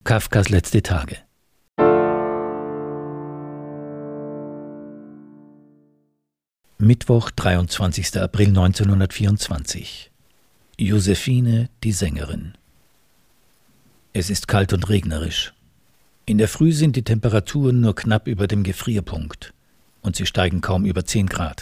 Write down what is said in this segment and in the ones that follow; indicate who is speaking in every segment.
Speaker 1: Kafkas letzte Tage. Mittwoch, 23. April 1924. Josephine, die Sängerin. Es ist kalt und regnerisch. In der Früh sind die Temperaturen nur knapp über dem Gefrierpunkt und sie steigen kaum über 10 Grad.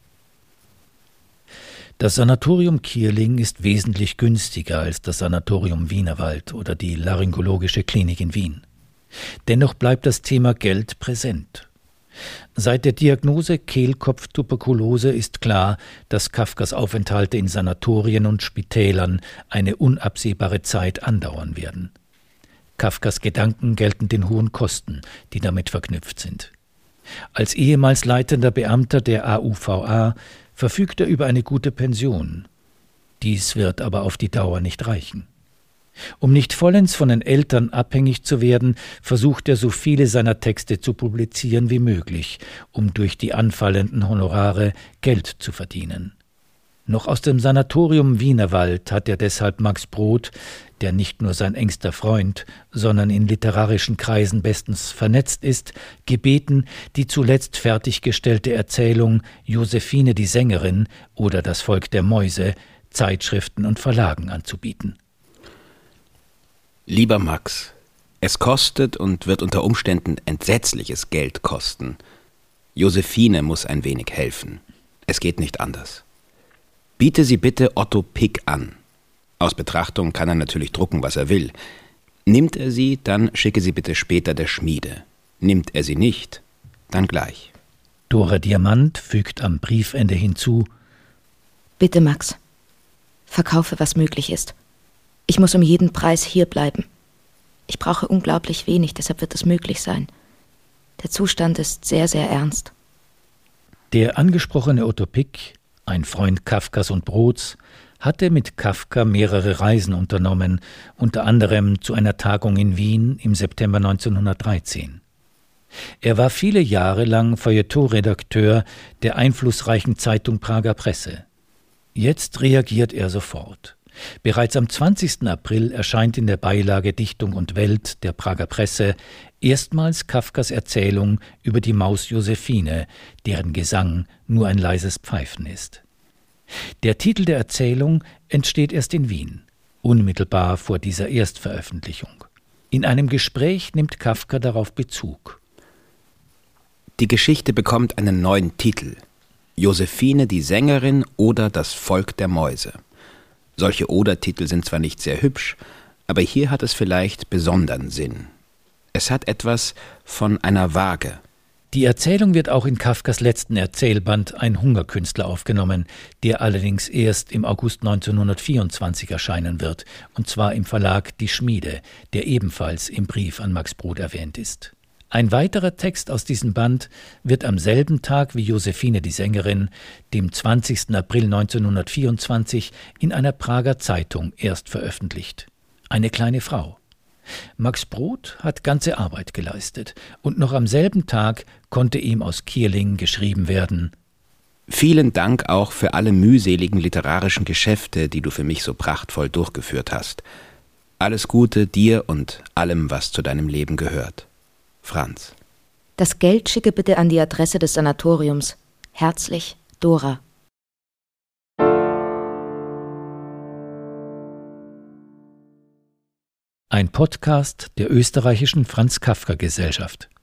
Speaker 1: Das Sanatorium Kierling ist wesentlich günstiger als das Sanatorium Wienerwald oder die Laryngologische Klinik in Wien. Dennoch bleibt das Thema Geld präsent. Seit der Diagnose Kehlkopftuberkulose ist klar, dass Kafkas Aufenthalte in Sanatorien und Spitälern eine unabsehbare Zeit andauern werden. Kafkas Gedanken gelten den hohen Kosten, die damit verknüpft sind. Als ehemals leitender Beamter der AUVA verfügt er über eine gute Pension. Dies wird aber auf die Dauer nicht reichen. Um nicht vollends von den Eltern abhängig zu werden, versucht er, so viele seiner Texte zu publizieren wie möglich, um durch die anfallenden Honorare Geld zu verdienen. Noch aus dem Sanatorium Wienerwald hat er deshalb Max Brod, der nicht nur sein engster Freund, sondern in literarischen Kreisen bestens vernetzt ist, gebeten, die zuletzt fertiggestellte Erzählung Josephine die Sängerin oder Das Volk der Mäuse Zeitschriften und Verlagen anzubieten.
Speaker 2: Lieber Max, es kostet und wird unter Umständen entsetzliches Geld kosten. Josephine muss ein wenig helfen. Es geht nicht anders. Biete sie bitte Otto Pick an. Aus Betrachtung kann er natürlich drucken, was er will. Nimmt er sie, dann schicke sie bitte später der Schmiede. Nimmt er sie nicht, dann gleich.
Speaker 1: Dora Diamant fügt am Briefende hinzu:
Speaker 3: Bitte, Max, verkaufe, was möglich ist. Ich muss um jeden Preis hier bleiben. Ich brauche unglaublich wenig, deshalb wird es möglich sein. Der Zustand ist sehr, sehr ernst.
Speaker 1: Der angesprochene Otto Pick, ein Freund Kafkas und Brods, hatte mit Kafka mehrere Reisen unternommen, unter anderem zu einer Tagung in Wien im September 1913. Er war viele Jahre lang Feuilletonredakteur der einflussreichen Zeitung Prager Presse. Jetzt reagiert er sofort. Bereits am 20. April erscheint in der Beilage Dichtung und Welt der Prager Presse erstmals Kafkas Erzählung über die Maus Josephine, deren Gesang nur ein leises Pfeifen ist. Der Titel der Erzählung entsteht erst in Wien, unmittelbar vor dieser Erstveröffentlichung. In einem Gespräch nimmt Kafka darauf Bezug.
Speaker 2: Die Geschichte bekommt einen neuen Titel: Josephine die Sängerin oder Das Volk der Mäuse. Solche Oder-Titel sind zwar nicht sehr hübsch, aber hier hat es vielleicht besonderen Sinn. Es hat etwas von einer Waage.
Speaker 1: Die Erzählung wird auch in Kafkas letzten Erzählband Ein Hungerkünstler aufgenommen, der allerdings erst im August 1924 erscheinen wird, und zwar im Verlag Die Schmiede, der ebenfalls im Brief an Max Brod erwähnt ist. Ein weiterer Text aus diesem Band wird am selben Tag wie Josephine die Sängerin, dem 20. April 1924, in einer Prager Zeitung erst veröffentlicht. Eine kleine Frau. Max Brod hat ganze Arbeit geleistet und noch am selben Tag konnte ihm aus Kierling geschrieben werden:
Speaker 2: Vielen Dank auch für alle mühseligen literarischen Geschäfte, die du für mich so prachtvoll durchgeführt hast. Alles Gute dir und allem, was zu deinem Leben gehört. Franz.
Speaker 3: Das Geld schicke bitte an die Adresse des Sanatoriums. Herzlich, Dora.
Speaker 1: Ein Podcast der österreichischen Franz Kafka Gesellschaft.